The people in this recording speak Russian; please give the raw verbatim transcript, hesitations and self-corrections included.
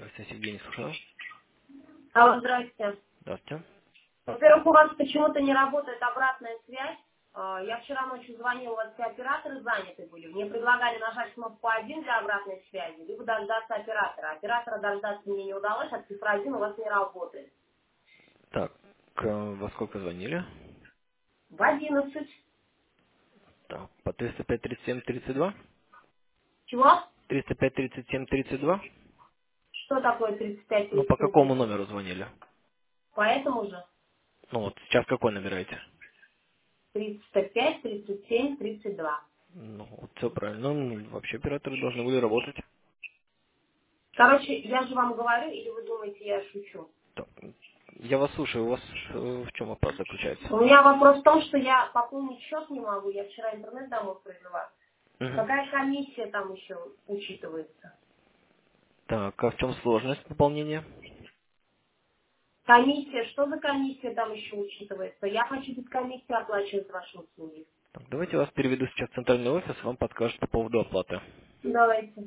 Здравствуйте, Евгений, слушаю. Алло, здрасте. Здравствуйте. Во-первых, у вас почему-то не работает обратная связь. А, Я вчера ночью звонила, у вас все операторы заняты были. Мне предлагали нажать кнопку один для обратной связи, либо дождаться оператора. Оператора дождаться мне не удалось, а цифра один у вас не работает. Так, э, во сколько звонили? В одиннадцать. Так, по триста пять тридцать семь тридцать два? Чего? триста пять тридцать семь тридцать два? Что такое тридцать пять Ну, по тридцать семь какому тридцать? номеру звонили? Поэтому же Ну, вот сейчас какой набираете? тридцать пять тридцать семь тридцать два. Ну, вот все правильно. Ну, вообще операторы должны были работать. Короче, я же вам говорю, или вы думаете, я шучу? Так, я вас слушаю. У вас э, в чем вопрос заключается? У меня вопрос в том, что я пополнить счет не могу. Я вчера интернет домой произвела. Мгм. Какая комиссия там еще учитывается? Так, а в чем сложность пополнения? Комиссия, что за комиссия там еще учитывается? Я хочу без комиссии оплачивать ваши услуги. Так, давайте вас переведу сейчас в центральный офис, вам подскажут по поводу оплаты. Давайте.